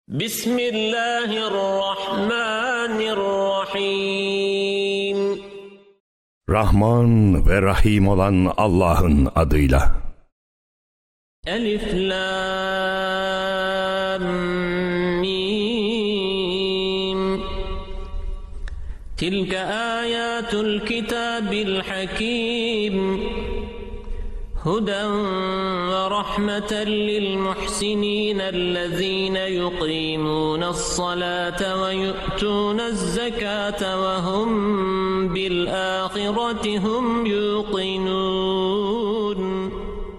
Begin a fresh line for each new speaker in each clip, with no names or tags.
Bismillahirrahmanirrahim.
Rahman ve Rahim olan Allah'ın adıyla.
Elif Lam Mim. Tilka ayatul kitabil hakim. Huden ve rahmeten lil muhsinin ellezine yuqimunas salate ve yu'tunas zekate ve hum bil ahireti hum yuqinun.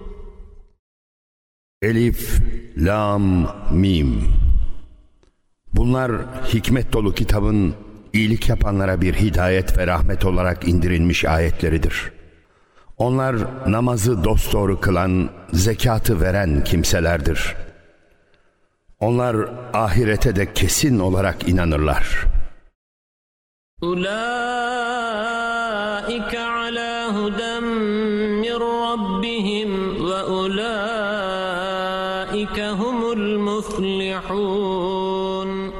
Elif, Lam, Mim. Bunlar hikmet dolu kitabın iyilik yapanlara bir hidayet ve rahmet olarak indirilmiş ayetleridir. Onlar namazı dosdoğru kılan, zekatı veren kimselerdir. Onlar ahirete de kesin olarak inanırlar.
Ulaike ala huden min rabbihim ve ulaike humul muflihun.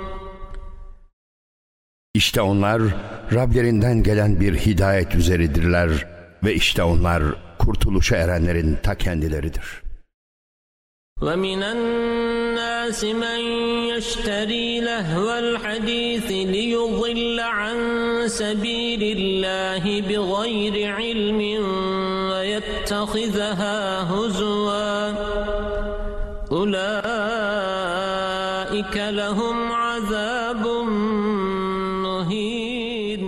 İşte onlar Rablerinden gelen bir hidayet üzeridirler ve işte onlar kurtuluşa erenlerin ta kendileridir.
وَمِنَ النَّاسِ مَنْ يَشْتَرِي لَهْوَ الْحَدِيثِ لِيُضِلَّ عَنْ سَبِيلِ اللَّهِ بِغَيْرِ عِلْمٍ وَيَتَّخِذَهَا هُزُوًا أُولَٰئِكَ لَهُمْ عَذَابٌ مُهِينٌ.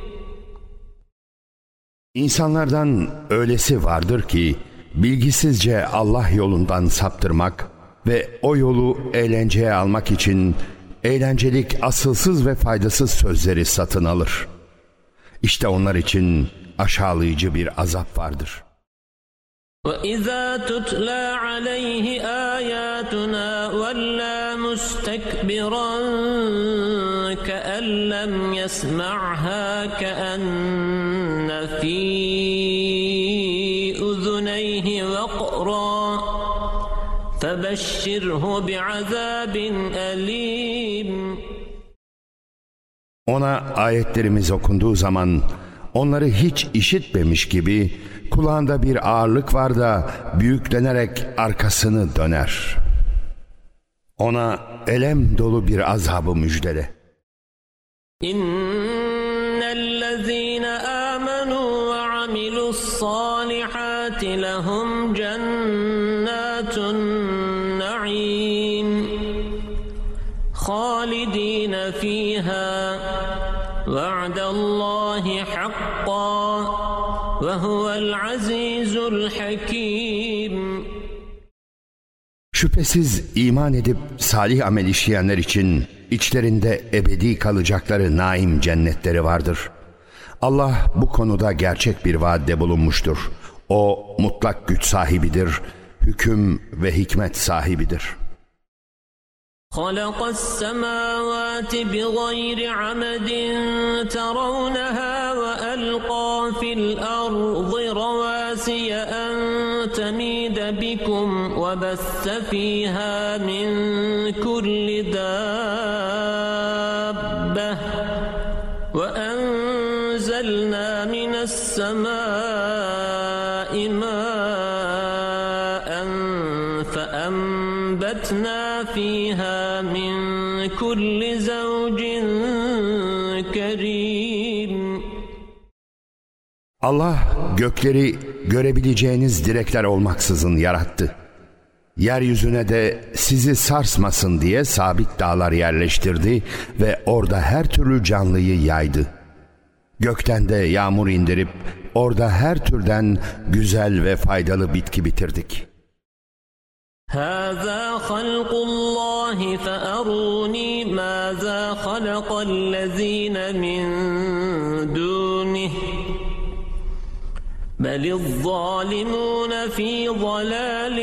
İnsanlardan öylesi vardır ki bilgisizce Allah yolundan saptırmak ve o yolu eğlenceye almak için eğlencelik asılsız ve faydasız sözleri satın alır. İşte onlar için aşağılayıcı bir azap vardır.
وَإِذَا تُتْلَى عَلَيْهِ آيَاتُنَا وَلَّى مُسْتَكْبِرًا كَأَنْ لَمْ يَسْمَعْهَا كَأَنَّ فِي أُذُنَيْهِ وَقْرًا فَبَشِّرْهُ بِعَذَابٍ أَلِيمٍ.
Ona ayetlerimiz okunduğu zaman onları hiç işitmemiş gibi kulağında bir ağırlık var da büyüklenerek arkasını döner. Ona elem dolu bir azabı müjdele.
İnnellezîne âmenû ve amilussâlihâti lehum cennâtun naîm khâlidîne fîhâ va'dallâhi haqqan ve huvel azîzul hakîm.
Şüphesiz iman edip salih amel işleyenler için içlerinde ebedi kalacakları naim cennetleri vardır. Allah bu konuda gerçek bir vaadde bulunmuştur. O mutlak güç sahibidir, hüküm ve hikmet sahibidir.
خَلَقَ السَّمَاوَاتِ بِغَيْرِ عَمَدٍ تَرَوْنَهَا وَأَلْقَى فِي الْأَرْضِ رَوَاسِيَ أَن تَمِيدَ بِكُمْ وَبَثَّ فِيهَا مِن كُلِّ دَابَّةٍ وَأَنزَلْنَا مِنَ السَّمَاءِ مَاءً فَأَنبَتْنَا فِيهَا مِن كُلِّ زَوْجٍ كَرِيمٍ.
Allah gökleri görebileceğiniz direkler olmaksızın yarattı. Yeryüzüne de sizi sarsmasın diye sabit dağlar yerleştirdi ve orada her türlü canlıyı yaydı. Gökten de yağmur indirip orada her türden güzel ve faydalı bitki bitirdik.
هَذَا خَلْقُ اللّٰهِ فَأَرُونِي مَاذَا خَلَقَ الَّذ۪ينَ مِنْ دُونِهِ بَلِ الظَّالِمُونَ ف۪ي ضَلَالٍ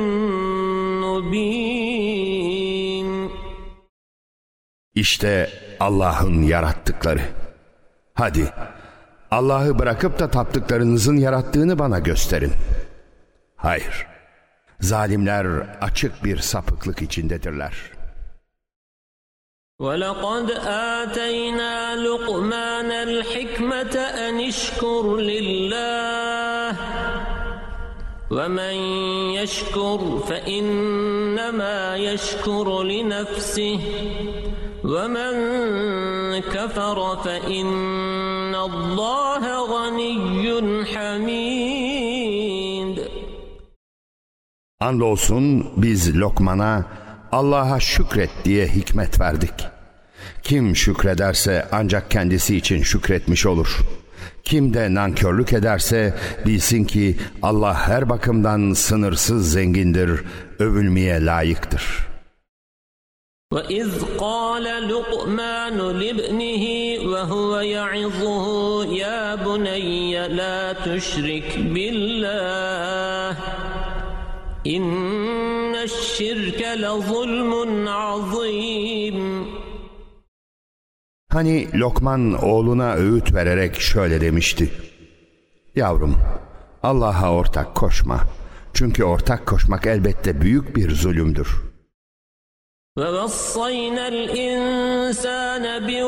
مُب۪ينٍ.
İşte Allah'ın yarattıkları. Hadi Allah'ı bırakıp da taptıklarınızın yarattığını bana gösterin. Hayır. Zalimler açık bir sapıklık içindedirler.
وَلَقَدْ آتَيْنَا لُقْمَانَ الْحِكْمَةَ أَنِ اشْكُرْ لِلَّهِ وَمَنْ يَشْكُرْ فَإِنَّمَا يَشْكُرُ لِنَفْسِهِ وَمَنْ كَفَرَ فَإِنَّ اللّٰهَ غَنِيٌّ حَمِيدٌ.
Andolsun biz Lokman'a Allah'a şükret diye hikmet verdik. Kim şükrederse ancak kendisi için şükretmiş olur. Kim de nankörlük ederse bilsin ki Allah her bakımdan sınırsız zengindir, övülmeye layıktır.
وَإِذْ قَالَ لُقْمَانُ لِابْنِهِ وَهُوَ يَعِظُهُ يَا بُنَيَّ لَا تُشْرِكْ بِاللّٰهِ إِنَّ الشِّرْكَ لَظُلْمٌ عَظِيمٌ.
Hani Lokman oğluna öğüt vererek şöyle demişti: Yavrum, Allah'a ortak koşma. Çünkü ortak koşmak elbette büyük bir zulümdür.
وَوَصَّيْنَا الْإِنسَانَ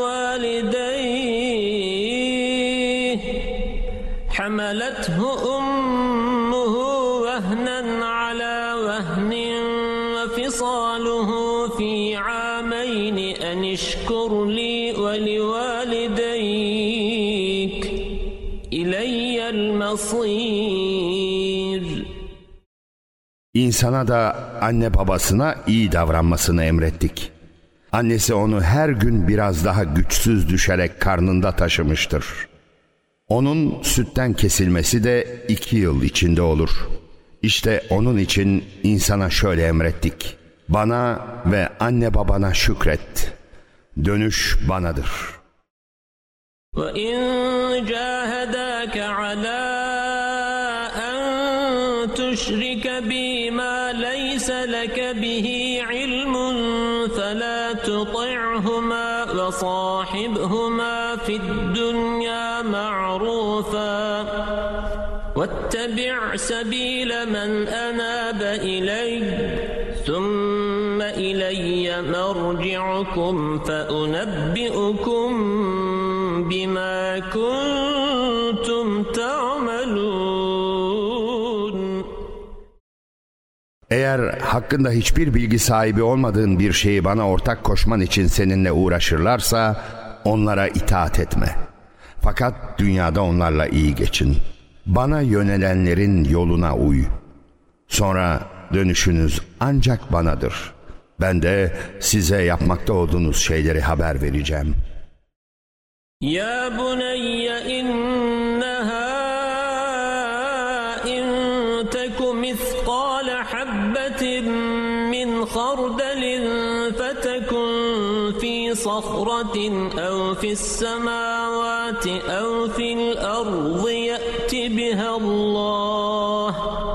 بِوَالِدَيْهِ حَمَلَتْهُ أُمُّهُ وَهْنًا عَلَى وَهْنٍ وَفِصَالُهُ فِي عَامَيْنِ أَنِ اشْكُرْ لِي وَلِوَالِدَيْكَ إِلَيَّ الْمَصِيرُ.
İnsana da anne babasına iyi davranmasını emrettik. Annesi onu her gün biraz daha güçsüz düşerek karnında taşımıştır. Onun sütten kesilmesi de 2 yıl içinde olur. İşte onun için insana şöyle emrettik: Bana ve anne babana şükret. Dönüş banadır.
وَإِنْ جَاهَدَاكَ عَلَى أَنْ تُشْرِكَ بِي مَا لَيْسَ لَكَ بِهِ عِلْمٌ فَلَا تُطِعْهُمَا وَصَاحِبْهُمَا فِي الدُّنْيَا مَعْرُوفًا وَاتَّبِعْ سَبِيلَ مَنْ أَنَابَ إِلَيَّ ثُمَّ إِلَيَّ مَرْجِعُكُمْ فَأُنَبِّئُكُمْ بِمَا كُنْتُمْ تَعْمَلُونَ.
Eğer hakkında hiçbir bilgi sahibi olmadığın bir şeyi bana ortak koşman için seninle uğraşırlarsa onlara itaat etme. Fakat dünyada onlarla iyi geçin. Bana yönelenlerin yoluna uy. Sonra dönüşünüz ancak banadır. Ben de size yapmakta olduğunuz şeyleri haber vereceğim.
Ya bunayya innaha in teku mithqala habbatin min khardalin fetekun fi sahratin ev fis semavati ev fil ardı ye'ti bihallah.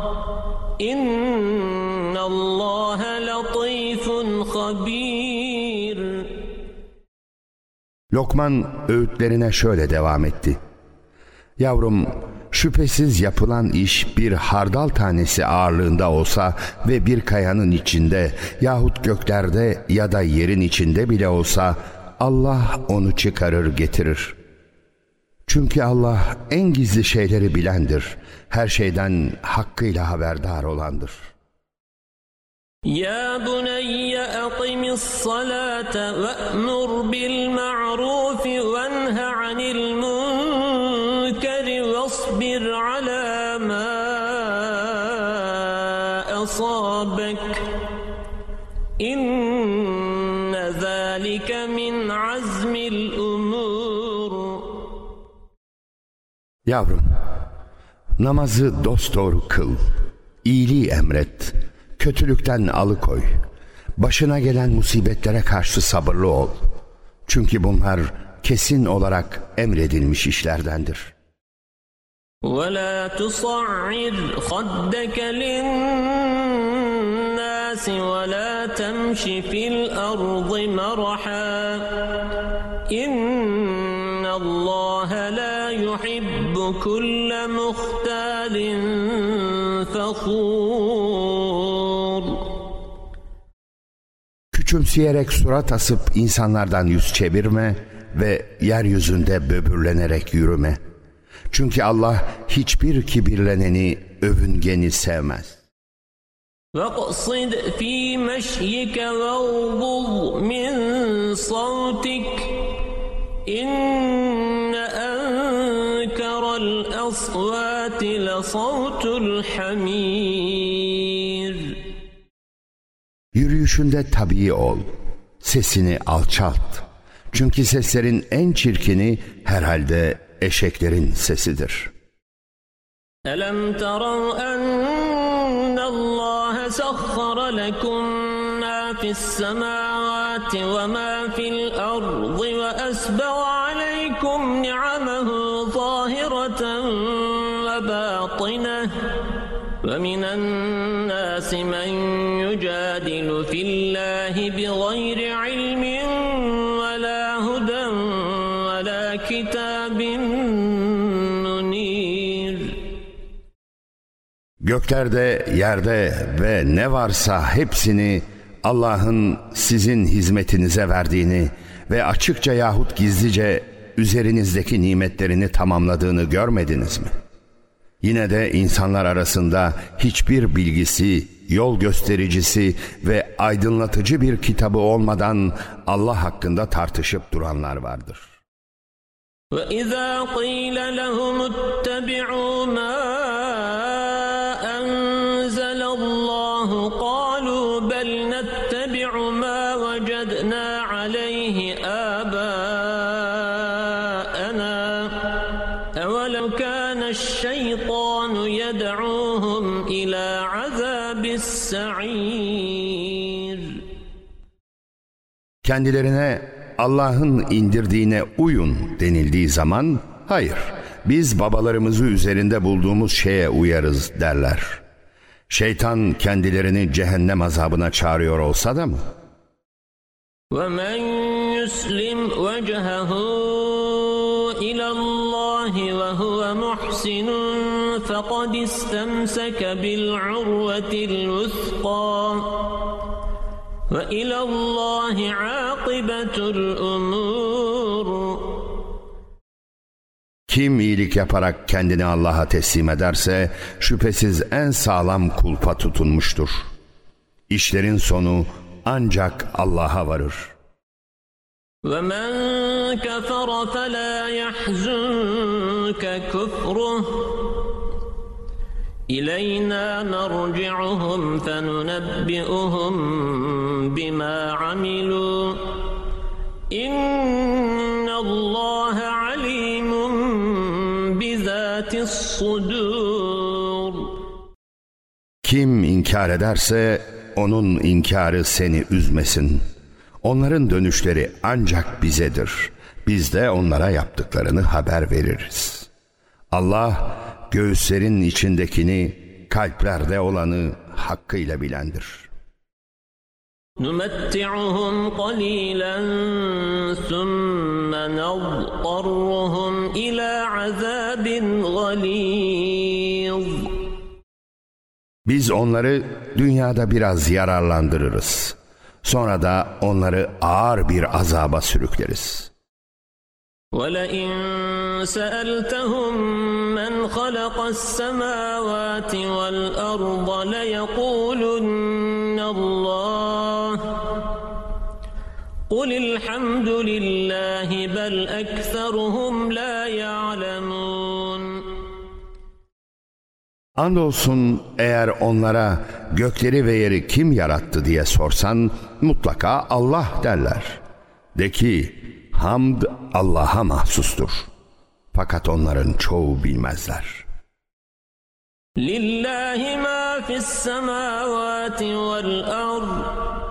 İnnallâhe latifun habîr.
Lokman öğütlerine şöyle devam etti: Yavrum, şüphesiz yapılan iş bir hardal tanesi ağırlığında olsa ve bir kayanın içinde yahut göklerde ya da yerin içinde bile olsa Allah onu çıkarır getirir. Çünkü Allah en gizli şeyleri bilendir, her şeyden hakkıyla haberdar olandır.
Ya bunayya aqimis salata ve'mur bil ma'ruf venha 'anil munkar vasbir 'ala ma asabak. İnne zâlike min azmil umur.
Yavrum, namazı dosdoğru kıl, iyiliği emret, kötülükten alıkoy, başına gelen musibetlere karşı sabırlı ol. Çünkü bunlar kesin olarak emredilmiş işlerdendir.
وَلَا تُصَعِّرْ خَدَّكَ لِلنَّاسِ وَلَا تَمْشِ فِي الْأَرْضِ مَرَحًا إِنَّ اللَّهَ لَا يُحِبُّ كُلَّ مُخْتَالٍ فَخُورٍ.
Küçümseyerek surat asıp insanlardan yüz çevirme ve yeryüzünde böbürlenerek yürüme. Çünkü Allah hiçbir kibirleneni, övüngeni sevmez.
وَاقْصِدْ فِي مَشْيِكَ وَاغْضُضْ مِنْ صَوْتِكَ إِنَّ أَنْكَرَ الْأَصْوَاتِ لَصَوْتُ الْحَمِيرِ.
Yürüyüşünde tabii ol, sesini alçalt. Çünkü seslerin en çirkini herhalde eşeklerin sesidir.
أَلَمْ تَرَوْا أَنَّ اللّٰهَ سَخَّرَ لَكُمْ مَا فِي السَّمَاوَاتِ وَمَا فِي الْأَرْضِ وَأَسْبَغَ عَلَيْكُمْ نِعَمَهُ ظَاهِرَةً وَبَاطِنَةً وَمِنَ النَّاسِ مَنْ يُجَادِلُ فِي اللّٰهِ بِغَيْرِ عِلْمٍ وَلَا هُدًى وَلَا كِتَابٍ مُنِيرٍ.
Göklerde, yerde ve ne varsa hepsini Allah'ın sizin hizmetinize verdiğini ve açıkça yahut gizlice üzerinizdeki nimetlerini tamamladığını görmediniz mi? Yine de insanlar arasında hiçbir bilgisi, yol göstericisi ve aydınlatıcı bir kitabı olmadan Allah hakkında tartışıp duranlar vardır.
وَإِذَا قِيلَ لَهُمُ اتَّبِعُوا مَا أَنزَلَ اللّٰهُ قَالُوا بَلْ نَتَّبِعُ مَا وَجَدْنَا عَلَيْهِ آبَاءَنَا أَوَلَوْ كَانَ الشَّيْطَانُ يَدْعُوهُمْ إِلَى عَذَابِ السَّعِيرِ.
Kendilerine Allah'ın indirdiğine uyun denildiği zaman, hayır, biz babalarımızı üzerinde bulduğumuz şeye uyarız derler. Şeytan kendilerini cehennem azabına çağırıyor olsa da mı?
وَمَنْ يُسْلِمْ وَجْهَهُ إِلَى اللّٰهِ وَهُوَ مُحْسِنٌ فَقَدِ اسْتَمْسَكَ بِالْعُرْوَةِ الْوُثْقَى وَإِلَى اللّٰهِ عَاقِبَةُ الْأُمُورِ.
Kim iyilik yaparak kendini Allah'a teslim ederse şüphesiz en sağlam kulpa tutunmuştur. İşlerin sonu ancak Allah'a varır.
وَمَنْ كَفَرَ فَلَا يَحْزُنْكَ كُفْرُهُ إِلَيْنَا مَرْجِعُهُمْ فَنُنَبِّئُهُمْ بِمَا عَمِلُوا إِنَّ اللّٰهَ عَلِيمٌ بِذَاتِ الصُّدُورِ.
Kim inkar ederse onun inkarı seni üzmesin. Onların dönüşleri ancak bizedir. Biz de onlara yaptıklarını haber veririz. Allah göğüslerin içindekini, kalplerde olanı hakkıyla bilendir.
نُمَتِّعُهُمْ قَلِيلًا ثُمَّ نَضْطَرُّهُمْ إِلَى عَذَابٍ غَلِيظٍ.
Biz onları dünyada biraz yararlandırırız. Sonra da onları ağır bir azaba sürükleriz.
وَلَئِنْ سَأَلْتَهُمْ مَنْ خَلَقَ السَّمَاوَاتِ وَالْأَرْضَ لَيَقُولُنَّ اللّٰهُ قُلِ الْحَمْدُ لِلّٰهِ بَلْ أَكْثَرُهُمْ لَا يَعْلَمُونَ.
Andolsun eğer onlara gökleri ve yeri kim yarattı diye sorsan mutlaka Allah derler. De ki hamd Allah'a mahsustur. Fakat onların çoğu bilmezler.
Lillahi ma fis semavati vel ard.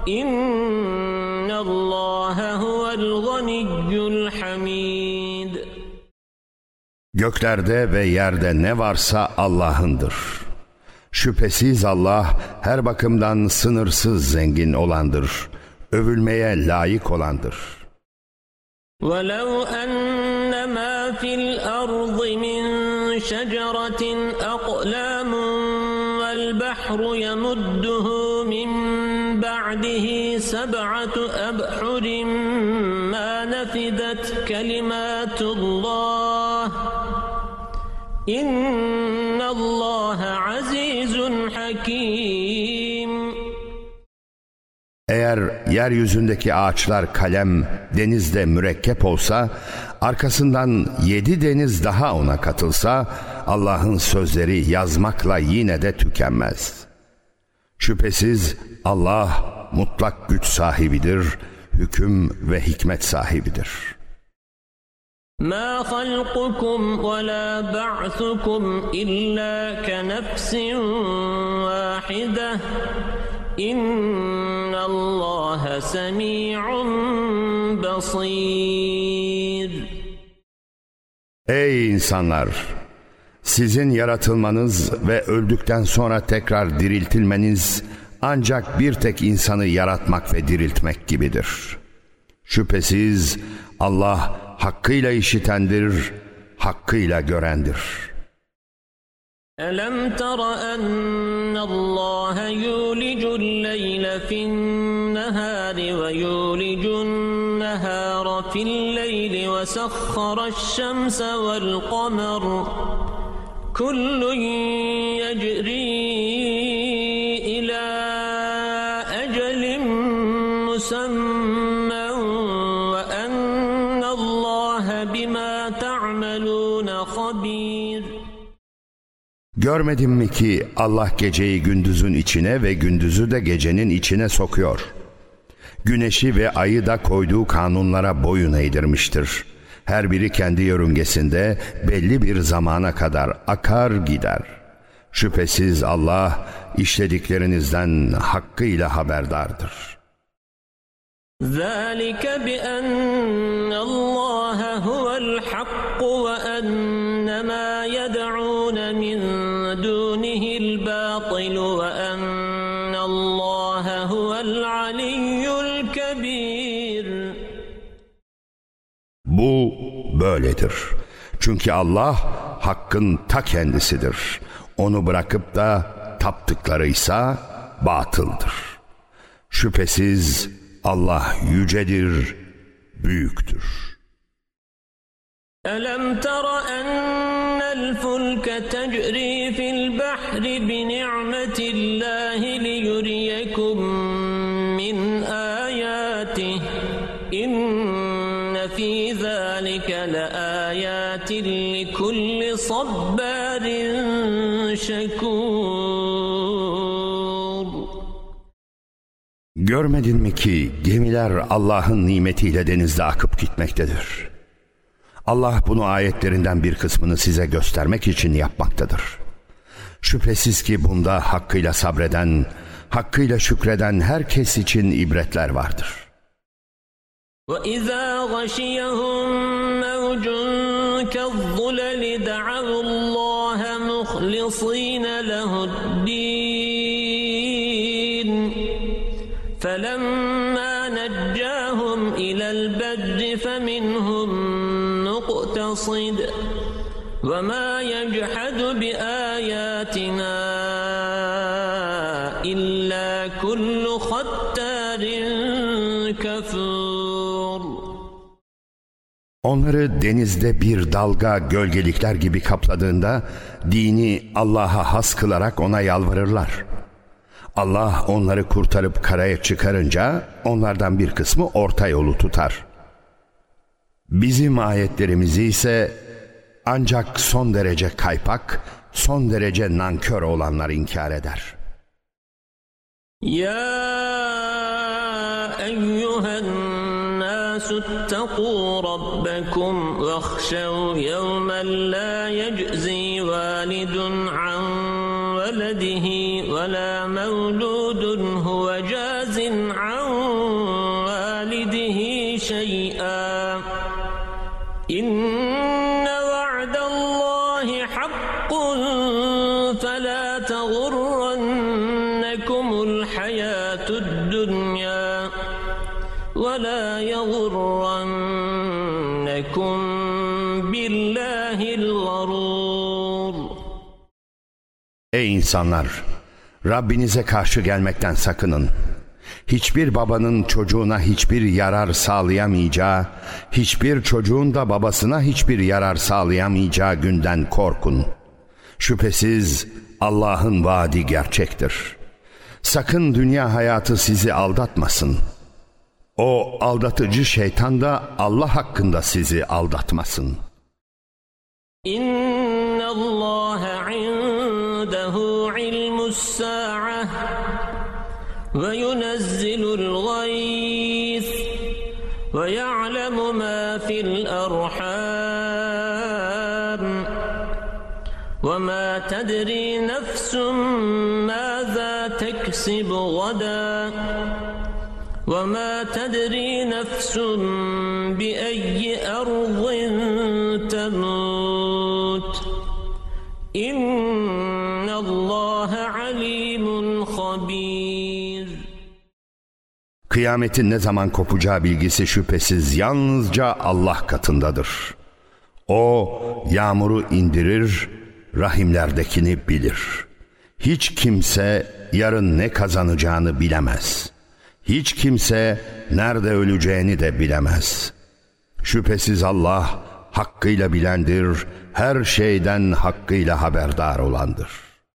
İnnallâhe huvel ganiyyul hamid.
Göklerde ve yerde ne varsa Allah'ındır. Şüphesiz Allah her bakımdan sınırsız zengin olandır. Övülmeye layık olandır.
وَلَوْ أَنَّ مَا فِي الْأَرْضِ مِنْ شَجَرَةٍ أَقْلَامٌ وَالْبَحْرُ يَمُدُّهُ مِنْ بَعْدِهِ بَعْدِهِ سَبْعَةُ أَبْحُرٍ مَا نَفِدَتْ كَلِمَاتُ اللّٰهِ İnna Allah azizun hakim.
Eğer yeryüzündeki ağaçlar kalem, denizde mürekkep olsa, arkasından 7 deniz daha ona katılsa, Allah'ın sözleri yazmakla yine de tükenmez. Şüphesiz Allah mutlak güç sahibidir, hüküm ve hikmet sahibidir.
مَا خَلْقُكُمْ وَلَا بَعْثُكُمْ إِلَّا كَنَفْسٍ وَاحِدَةٍ إِنَّ اللّٰهَ سَمِيعٌ بَصِيرٌ.
Ey insanlar! Sizin yaratılmanız ve öldükten sonra tekrar diriltilmeniz ancak bir tek insanı yaratmak ve diriltmek gibidir. Şüphesiz Allah hakkıyla işitendir, hakkıyla görendir.
أَلَمْ تَرَ أَنَّ اللّٰهَ يُولِجُ اللَّيْلَ فِي النَّهَارِ وَيُولِجُ النَّهَارَ فِي اللَّيْلِ وَسَخَّرَ الشَّمْسَ وَالْقَمَرَ كُلٌّ يَجْرِي إِلَى أَجَلٍ مُّسَمًّى وَأَنَّ اللّٰهَ بِمَا تَعْمَلُونَ خَبِيرٌ.
Görmedin mi ki Allah geceyi gündüzün içine ve gündüzü de gecenin içine sokuyor. Güneşi ve ayı da koyduğu kanunlara boyun eğdirmiştir. Her biri kendi yörüngesinde belli bir zamana kadar akar gider. Şüphesiz Allah işlediklerinizden hakkıyla haberdardır.
ذَٰلِكَ بِأَنَّ اللّٰهَ هُوَ الْحَقُّ وَأَنَّ مَا يَدْعُونَ مِن دُونِهِ الْبَاطِلُ وَأَنَّ اللّٰهَ هُوَ الْعَلِيُّ الْكَبِيرُ.
Bu böyledir. Çünkü Allah hakkın ta kendisidir. Onu bırakıp da taptıklarıysa batıldır. Şüphesiz Allah yücedir, büyüktür.
أَلَمْ تَرَ أَنَّ الْفُلْكَ تَجْرِي فِي الْبَحْرِ بِنِعْمَةِ اللّٰهِ لِيُرِيَكُم مِّنْ آيَاتِهِ إِنَّ فِي ذَٰلِكَ لَآيَاتٍ لِكُلِّ صَبَّارٍ شَكُورٍ.
Görmedin mi ki gemiler Allah'ın nimetiyle denizde akıp gitmektedir. Allah bunu ayetlerinden bir kısmını size göstermek için yapmaktadır. Şüphesiz ki bunda hakkıyla sabreden, hakkıyla şükreden herkes için ibretler vardır.
وَإِذَا غَشِيَهُم مَّوْجٌ كَالظُّلَلِ دَعَوُا اللّٰهَ مُخْلِصِينَ لَهُ الدِّينَ فَلَمَّا نَجَّاهُمْ إِلَى الْبَرِّ فَمِنْهُم مُّقْتَصِدٌ وَمَا يَجْحَدُ بِآيَاتِنَا إِلَّا كُلُّ خَتَّارٍ كَفُورٍ.
Onları denizde bir dalga gölgelikler gibi kapladığında dini Allah'a has kılarak ona yalvarırlar. Allah onları kurtarıp karaya çıkarınca onlardan bir kısmı orta yolu tutar. Bizim ayetlerimizi ise ancak son derece kaypak, son derece nankör olanlar inkar eder.
يا أيها الناس اتقوا ربكم واخشوا يوما لا يجزي والد عن ولده ولا مولود هو جاز عن والده شيئا إن وعد الله حق فلا تغرنكم الحياة الدنيا ولا يغرنكم بالله الغرور.
Ey insanlar! Rabbinize karşı gelmekten sakının. hiçbir babanın çocuğuna hiçbir yarar sağlayamayacağı, hiçbir çocuğun da babasına hiçbir yarar sağlayamayacağı günden korkun. Şüphesiz Allah'ın vaadi gerçektir. Sakın dünya hayatı sizi aldatmasın. O aldatıcı şeytan da Allah hakkında sizi aldatmasın.
İnna Allah indehu ilmus sa'ah ve yunezzelul gayz ve ya'lemu ma fil arham ve ma tedri nefsun mâzâ teksibu gada ve ma tedri nefsun bi'eyyi ardın temut. İnnallâhe alîmun habîr.
Kıyametin ne zaman kopacağı bilgisi şüphesiz yalnızca Allah katındadır. O yağmuru indirir, rahimlerdekini bilir. Hiç kimse yarın ne kazanacağını bilemez. Hiç kimse nerede öleceğini de bilemez. Şüphesiz Allah hakkıyla bilendir, her şeyden hakkıyla haberdar olandır.